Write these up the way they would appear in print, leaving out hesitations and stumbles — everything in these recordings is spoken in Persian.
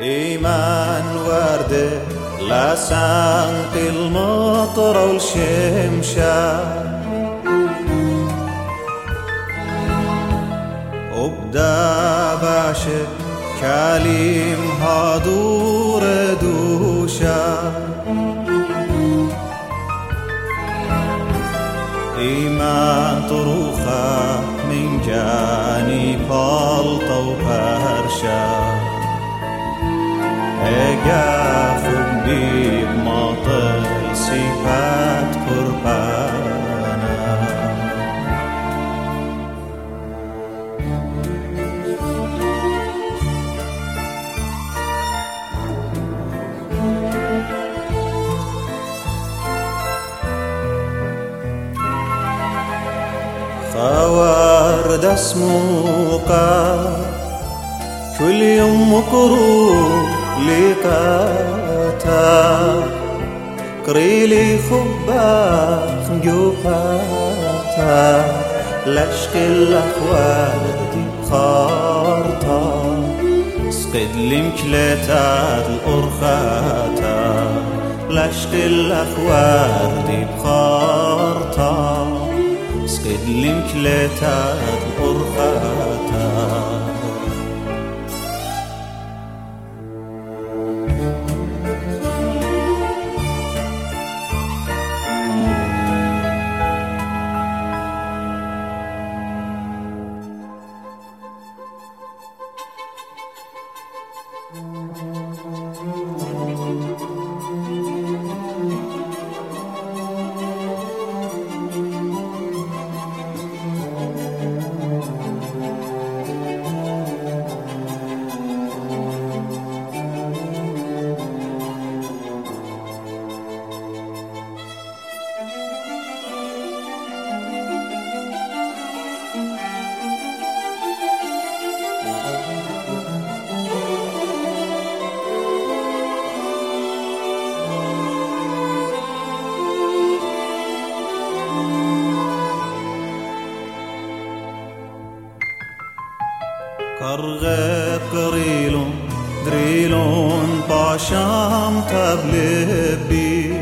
إيمان وردة لا سانق المطر والشمشة وبدا باشا كاليم هادور دوشا إيمان طروخة من جاني بالطا وبرشا اقاف بيب مطر صفات قربانا خوارد اسموقا كل يوم مكروه لقاتا قريلي خباخ جوفاتا لشق الأخوادي خارتا اسقد لمكلتا الأرخاتا لشق الأخوادي بخارتا اسقد لمكلتا الأرخاتا كرغب قريلون دريلون باشام تبلبي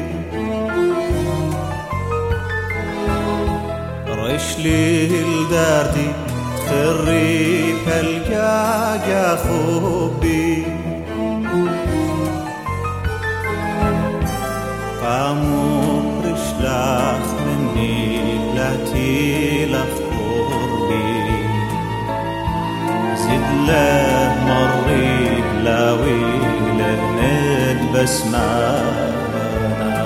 رشلي الدردي تخري بلقاقا خوبي قاموا رشلاخ مني بلاتي لخوربي له مريب لا ويله نلبس معنا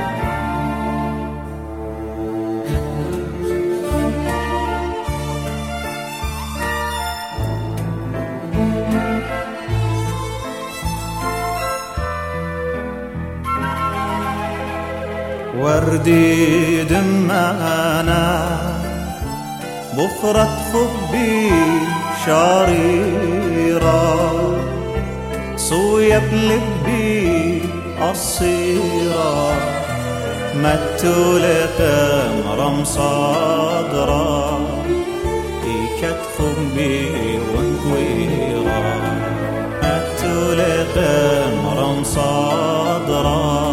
وردي دمعنا بخرة خبي شريرة صويا بلبي قصيرة متولة تمرم صدرة يكتخم بي ونكويرة متولة تمرم صدرة